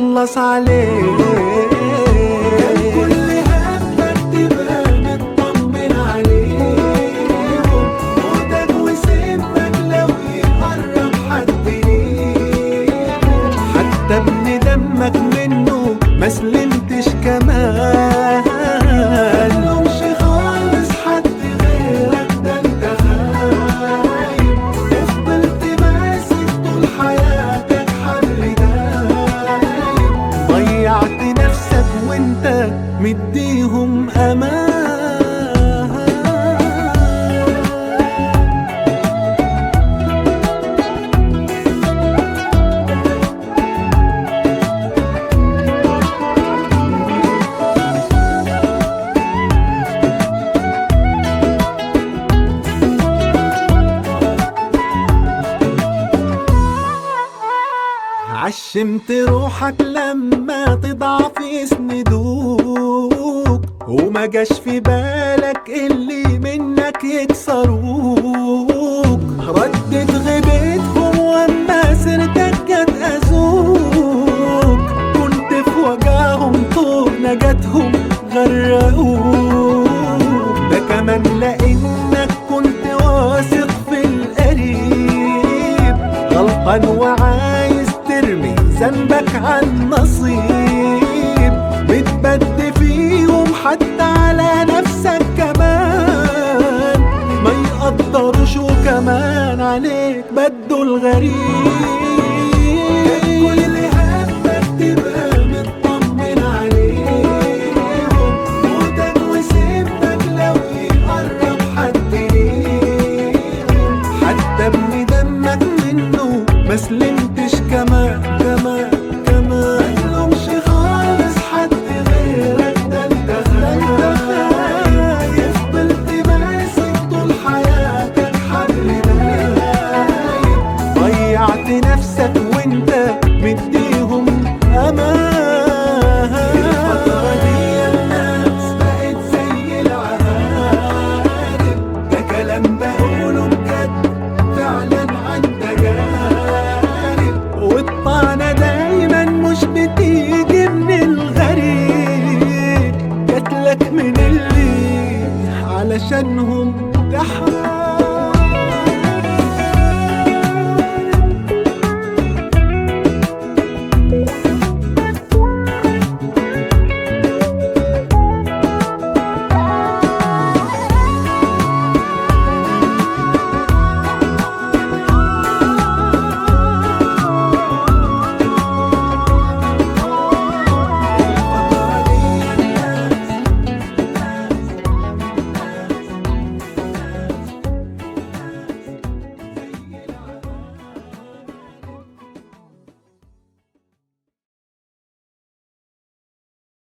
تخلص عليه. كل همك تبقى مطمن عليهم، موتك وسمك لو يقرب حد ليهم، حتى ابن دمك منه ما سلمتش كمان. ملهمش خالص حد غيرك، ده انت خايب وفضلت ماسك طول حياتك حبل دايب، ضيعت نفسك وانت مديهم امان. عشمت روحك لما تضعف يسندوك، وما جاش في بالك اللي منك يكسروك، ردت غيبتهم واما سيرتك جت اذوك، كنت في وجعهم طول نجاتهم غرقوك، ده كمان لانك كنت واثق في القريب، غلطان وعايز ترمي ذنبك عالنصيب، بتبد فيهم حتى على نفسك كمان، ما يقدروش وكمان عليك بدوا الغريب. كل همك تبقى مطمن عليهم، موتك وسمك لو يقرب حد ليهم، حتى ابن دمك منه ما سلمتش كمان كمان كمان. ملهمش خالص حد غيرك، ده انت خايف فضلت ماسك طول حياتك حبل دايب، ضيعت نفسك وانت مديهم امان. الفترة دي الناس بقت زي العهادم، ده كلام بقوله بجد فعلا عن تجارب، والطعنة دايما مش بتيجي من الغريب، جاتلك من اللي علشانهم تحارب.